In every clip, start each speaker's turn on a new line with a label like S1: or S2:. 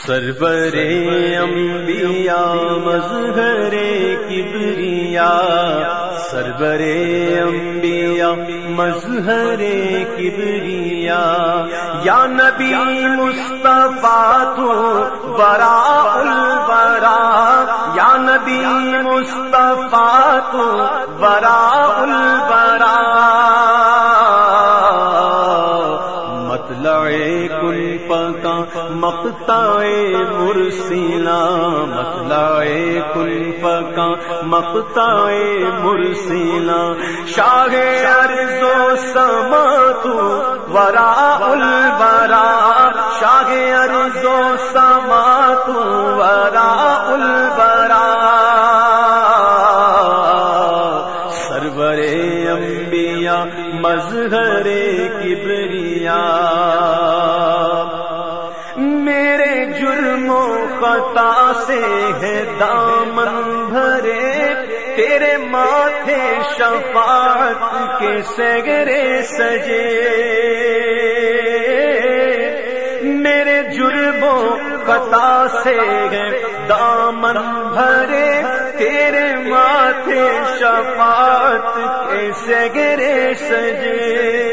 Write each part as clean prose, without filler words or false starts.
S1: سرور انبیاء مظہر کبریاء، سرور انبیاء مظہر کبریاء، یا نبی مصطفیٰ تو براء البراء، یا نبی مصطفیٰ تو براء البراء، مطلع کن پکا مقطع مرسلا، مطلع کن پکا مقطع مرسلا، شاہ ارض و سما تو وراء البراء، شاہ ارض و سما تو وراء البراء، سرور انبیاء مظہر کبریاء، میرے جرم و خطا سے ہے دامن بھرے، تیرے ماتھے شفاعت کے سگرے سجے، میرے جرم و خطا سے ہے دامن بھرے، تیرے ماتھے شفاعت کے سگرے سجے،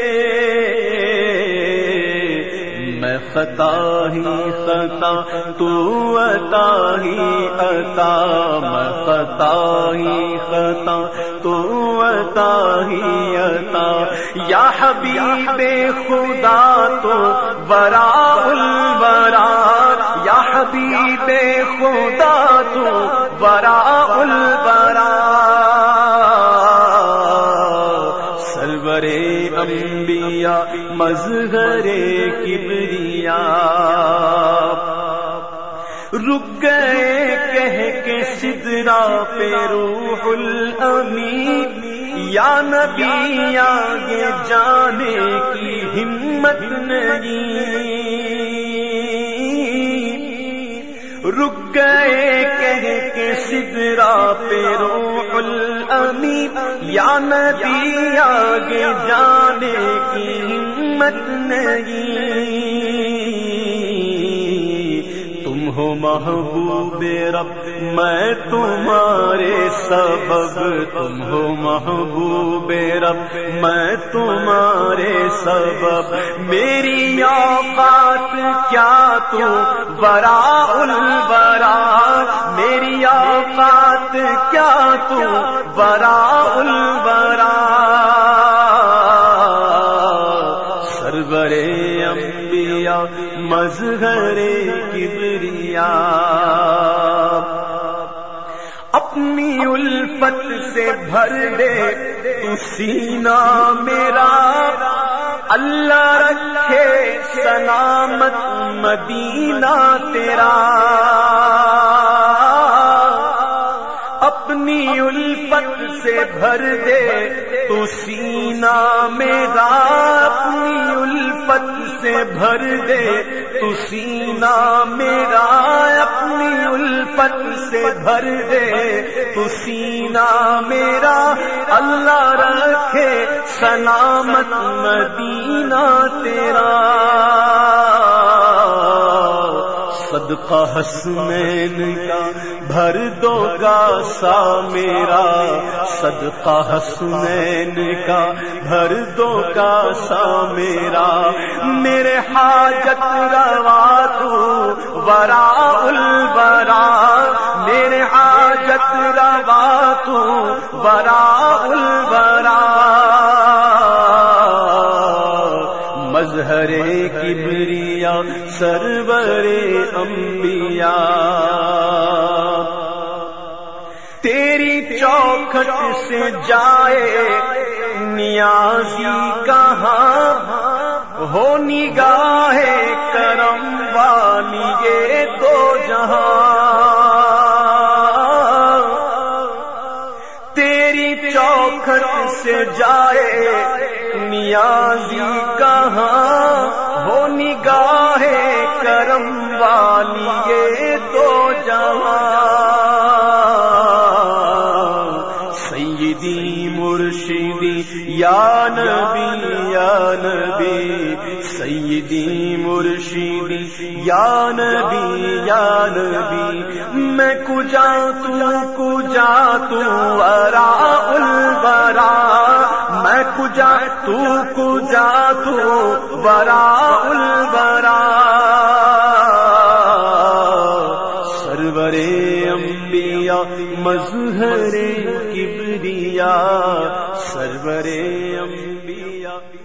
S1: میں خطا ہی خطا تو عطا ہی عطا، میں خطا ہی خطا تو عطا ہی عطا، یا حبیب خدا تو براء البراء، یا حبیب خدا تو براء البراء، سرور انبیاء مظہر کبریاء، رک گئے کہہ کے سدرا پہ روح الامین، یا نبی آگے جانے کی ہمت نہیں، رک گئے کہہ کے سدرا پہ روح الامین، یا نبی آگے جانے کی ہمت نہیں، تم ہو محبوب رب میں تمہارے سبب، تم ہو محبوب رب میں تمہارے سبب، میری اوقات کیا تو براء البراء، میری اوقات کیا تو براء البراء، سرور انبیاء مظہر کبریاء، اپنی الفت سے بھر دے تو سینہ میرا، اللہ رکھے سلامت مدینہ تیرا، اپنی الفت سے بھر دے تو سینہ میرا، اپنی الفت سے بھر دے تو سینہ میرا، اپنی الفت سے بھر دے تو سینہ میرا، اللہ رکھے سلامت مدینہ تیرا، صدقہ حسنین کا بھر دو گاسا میرا، صدقہ حسنین کا بھر دو گاسا میرا، میرے حاجت روا تو وراء البراء، میرے حاجت روا تو وراء البراء، مظہر کبریاء سرور انبیاء، تیری چوکھٹ سے جائے نیازی کہاں، ہو نگاہ کرم والی یہ دو جہاں، تیری چوکھٹ سے جائے نیازی کہاں، ہو نگاہ کرم والی یہ دو جہاں، سیدی مرشدی یا نبی یا نبی، سیدی سیدی مرشدی یا نبی یا نبی میں کجا تو وراء الورا میں کجا تو وراء الورا سرور انبیاء مظہر کبریا سرور انبیاء